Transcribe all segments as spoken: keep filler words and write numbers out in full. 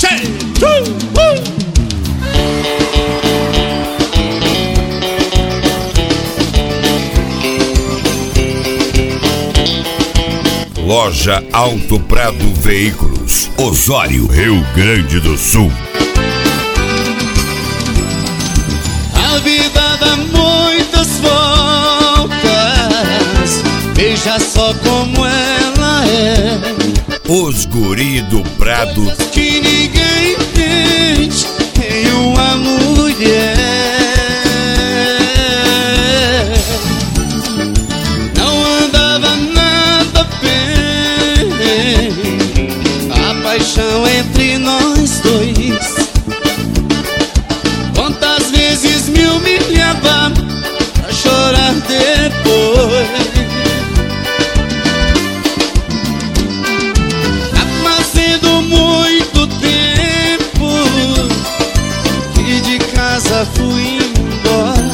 Loja Auto Prado Veículos, Osório, Rio Grande do Sul. A vida dá muitas voltas, veja só como ela é. Os guri do Prado que ninguém entende em uma mulher. Não andava nada bem a paixão entre nós dois. Quantas vezes me humilhava pra chorar depois. Tá fazendo muito tempo que de casa fui embora.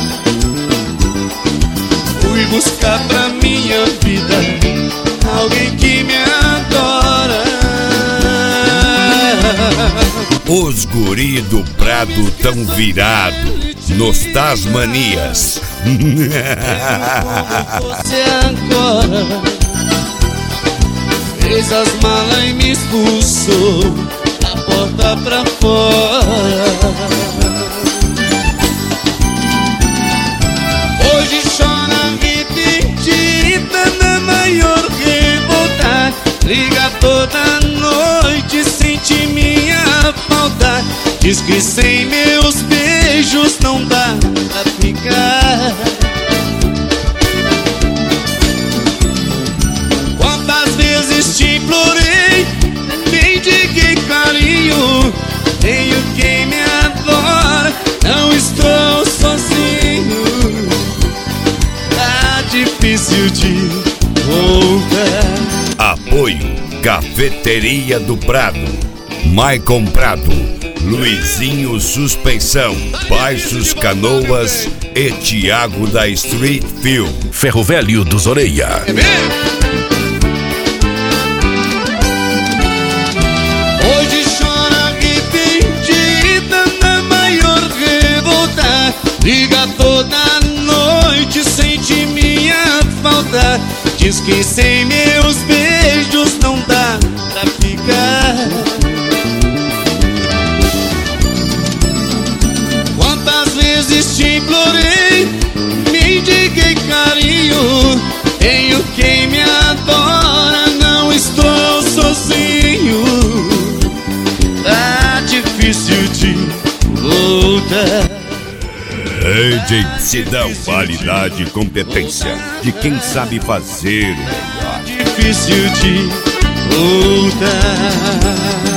Fui buscar pra minha vida alguém que me adora. Os guri do Prado tão virado nos Tasmanias. Você agora fez as malas e me expulsou da porta pra fora. Hoje chora arrependida na maior revolta. Liga toda noite, sente minha falta. Diz que sem meus beijos não dá pra ficar. Quantas vezes te implorei, mendiguei carinho. Tenho quem me adora, não estou sozinho. Tá difícil de voltar. Apoio Cafeteria do Prado, Maicon Prado, Luizinho Suspensão, Baixos Canoas e Tiago da Street Film. Ferro Velho dos Orelha. Hoje chora arrependida na maior revolta. Liga toda noite, sente minha falta. Diz que sem meus beijos não dá pra ficar. Quantas vezes te implorei, mendiguei carinho. Tenho quem me adora, não estou sozinho. Tá difícil de voltar. Identidade, qualidade e competência de quem sabe fazer o melhor. Difícil de voltar.